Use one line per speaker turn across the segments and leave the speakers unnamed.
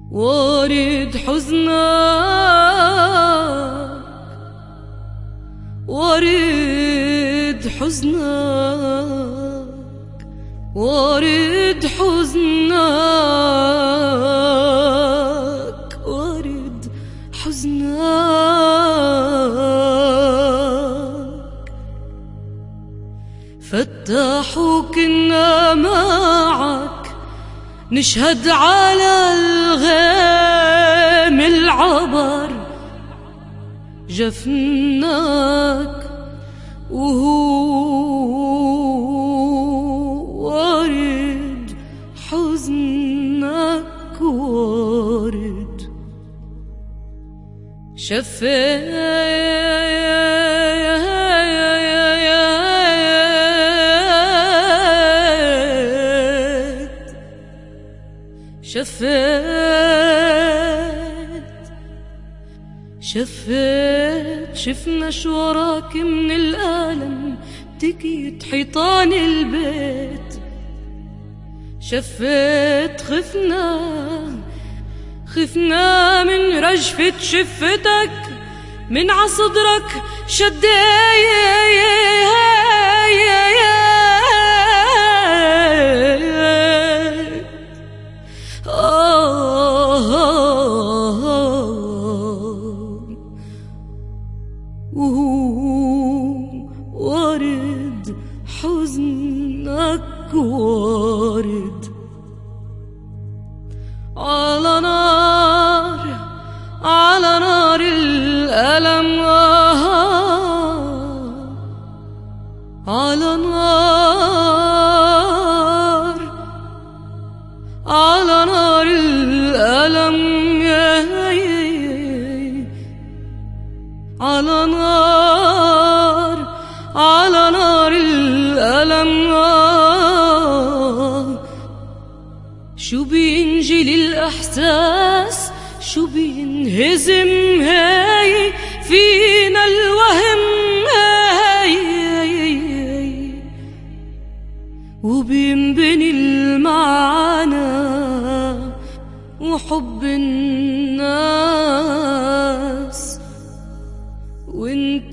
وارد حزنك، وارد حزنك، وارد حزنك، وارد حزنك. فتاح كنا معك نشهد على الغيم العبر جفناك، وهو وارد حزنك وارد. شفيت شفنا شو وراك من الألم تكيت حيطان البيت. شفيت خفنا من رجفة شفتك من عصدرك وارد حزنك وارد. على نار الألم، على نار الألم، على نار الألم. شو بينجلي الإحساس، شو بينهزم هاي فينا الوهم هاي، وبينبني المعنى وحب الناس. وانت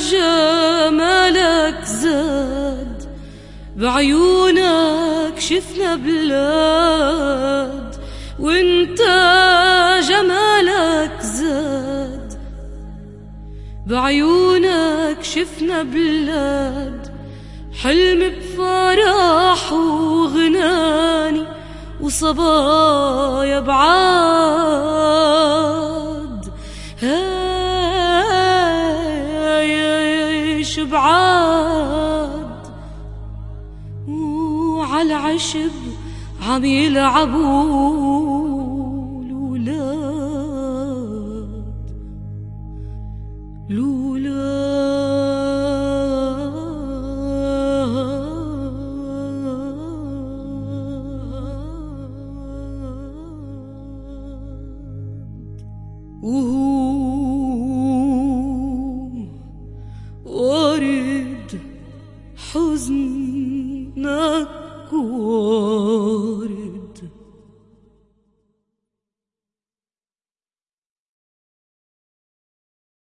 جمالك زاد بعيونك شفنا بلاد، وانت جمالك زاد بعيونك شفنا بلاد. حلم بفرح وغناني وصبايا بعاد، هاي بعاد. وعلى عشب عم يلعبوا الولاد. وهو وارد حزن